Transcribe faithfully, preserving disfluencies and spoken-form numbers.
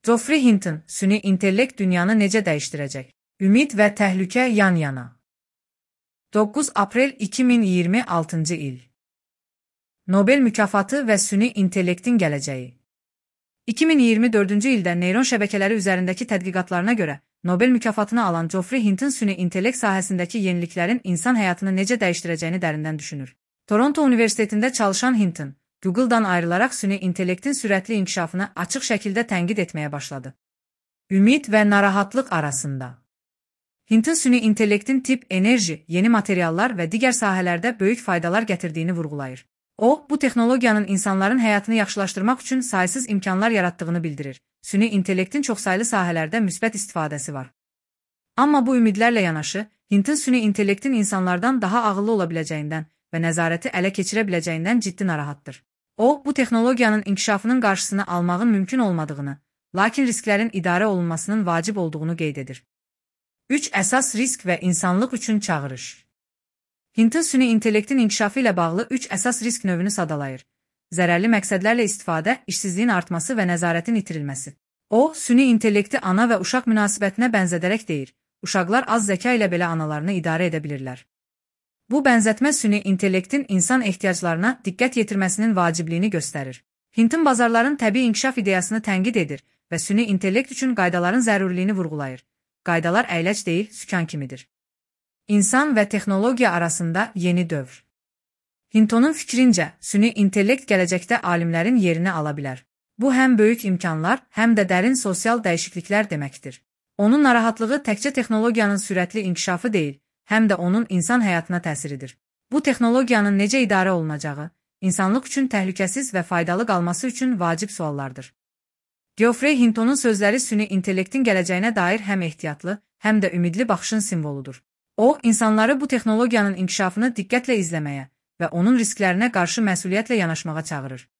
Geoffrey Hinton, süni intellekt dünyanı necə dəyişdirəcək? Ümid və təhlükə yan-yana. doqquz aprel iki min iyirmi altıncı il. Nobel mükafatı və süni intellektin gələcəyi. iki min iyirmi dördüncü ildə neyron şəbəkələri üzərindəki tədqiqatlarına görə Nobel mükafatını alan Geoffrey Hinton süni intellekt sahəsindəki yeniliklərin insan həyatını necə dəyişdirəcəyini dərindən düşünür. Toronto Universitetində çalışan Hinton, Google-dan ayrılaraq süni intellektin sürətli inkişafını açıq şəkildə tənqid etməyə başladı. Ümid və narahatlıq arasında. Hinton süni intellektin tip, enerji, yeni materiallar və digər sahələrdə böyük faydalar gətirdiyini vurğulayır. O, bu texnologiyanın insanların həyatını yaxşılaşdırmaq üçün saysız imkanlar yaratdığını bildirir. Süni intellektin çoxsaylı sahələrdə müsbət istifadəsi var. Amma bu ümidlərlə yanaşı, Hinton süni intellektin insanlardan daha ağıllı ola biləcəyindən və nəzarəti ələ keçirə biləcəyindən ciddi narahatdır. O, bu texnologiyanın inkişafının qarşısını almağın mümkün olmadığını, lakin risklərin idarə olunmasının vacib olduğunu qeyd edir. üç əsas risk və insanlıq üçün çağırış. Hinton süni intellektin inkişafı ilə bağlı üç əsas risk növünü sadalayır. Zərərli məqsədlərlə istifadə, işsizliyin artması və nəzarətin itirilməsi. O, süni intellekti ana və uşaq münasibətinə bənzədərək deyir, uşaqlar az zəka ilə belə analarını idarə edə bilirlər. Bu bənzətmə süni intellektin insan ehtiyaclarına diqqət yetirməsinin vacibliyini göstərir. Hinton bazarların təbii inkişaf ideyasını tənqid edir və süni intellekt üçün qaydaların zəruriliyini vurğulayır. Qaydalar əyləc deyil, sükan kimidir. İnsan və texnologiya arasında yeni dövr. Hintonun fikrincə, süni intellekt gələcəkdə alimlərin yerini ala bilər. Bu həm böyük imkanlar, həm də dərin sosial dəyişikliklər deməkdir. Onun narahatlığı təkcə texnologiyanın sürətli inkişafı deyil, həm də onun insan həyatına təsiridir. Bu texnologiyanın necə idarə olunacağı, insanlıq üçün təhlükəsiz və faydalı qalması üçün vacib suallardır. Geoffrey Hintonun sözləri süni intellektin gələcəyinə dair həm ehtiyatlı, həm də ümidli baxışın simvoludur. O, insanları bu texnologiyanın inkişafını diqqətlə izləməyə və onun risklərinə qarşı məsuliyyətlə yanaşmağa çağırır.